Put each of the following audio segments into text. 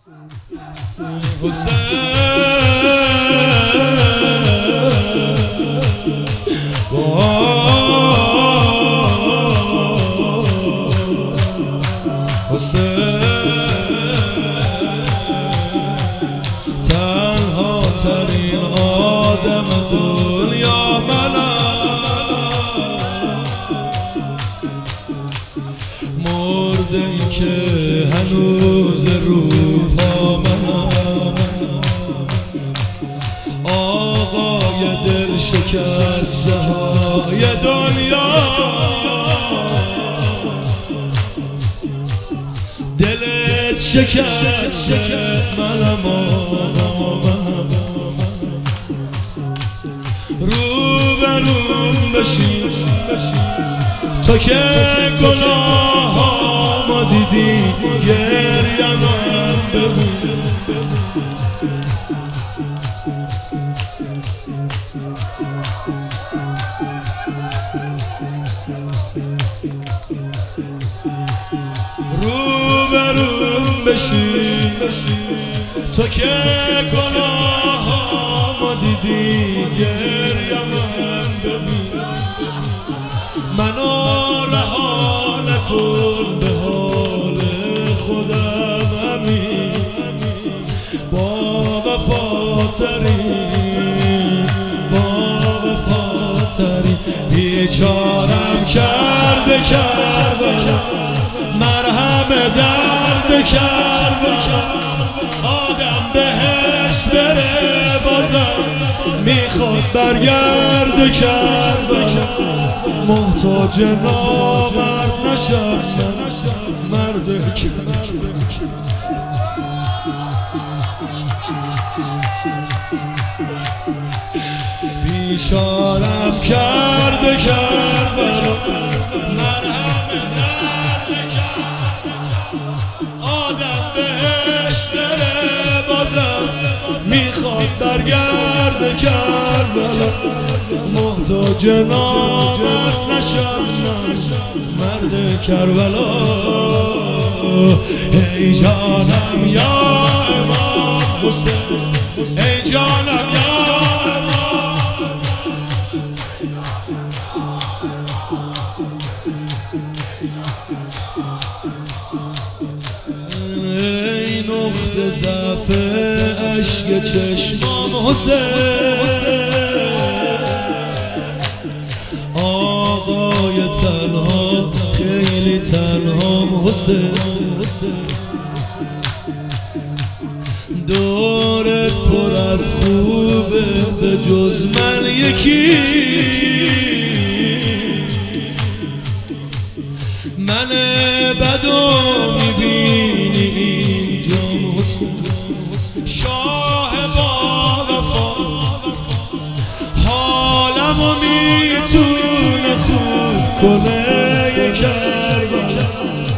تنها ترین آدم دنیا مرده ای که هنوز رو پا آقای دل شکسته های دنیا دلت شکسته منم روبروم بشین تو که گناهامو دیدی گریم ببین روبروم بشین تو که گناهامو دیدی گریم ببین منو رها نکن به حال خودم همین با وفاتری بیچارم کرده کربلا مرهم درد کربلا آدم بهش بره بازم میخواد برگرد کربلا محتاج نامرد نشم مرد کربلا بیچارم کرده کربلا مرهم درد کربلا آدم بهش بره بازم میخواد برگرد کربلا محتاج نامرد نشم مرد کربلا ای جانم یا امام حسین ای جانم یا ای نقطه ضعف اشک چشمام حسین آقای تنها خیلی تنهام حسین دورت پر از خوبه به جز من یکی من بدو میبینی اینجا حسین شاه با وفا حالمو میتونه خوب کنه یک کربلا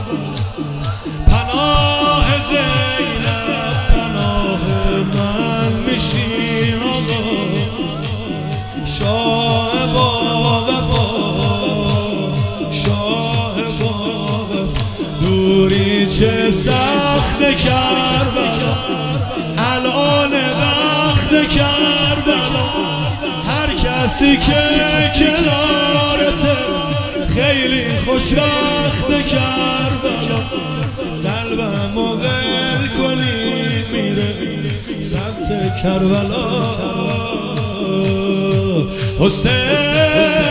پناه زینب پناه من میشی آقا شاه با وفا دوری چه سخت کربلا الان وقت کربلا هر کسی که کنارته خیلی خوشبخت کربلا قلبمو ول کنی میره سمت کربلا حسین